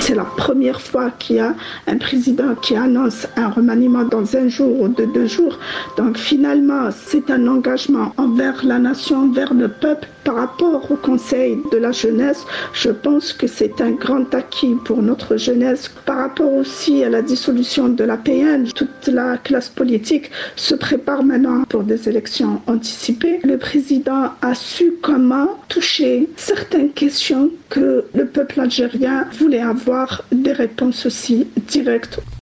C'est la première fois qu'il y a un président qui annonce un remaniement dans un jour ou de 2 jours. Donc finalement, c'est un engagement envers la nation, envers le peuple. Par rapport au Conseil de la jeunesse, je pense que c'est un grand acquis pour notre jeunesse. Par rapport aussi à la dissolution de la PN, toute la classe politique se prépare maintenant pour des élections anticipées. Le président a su comment toucher certaines questions que le peuple algérien voulait avoir des réponses aussi directes.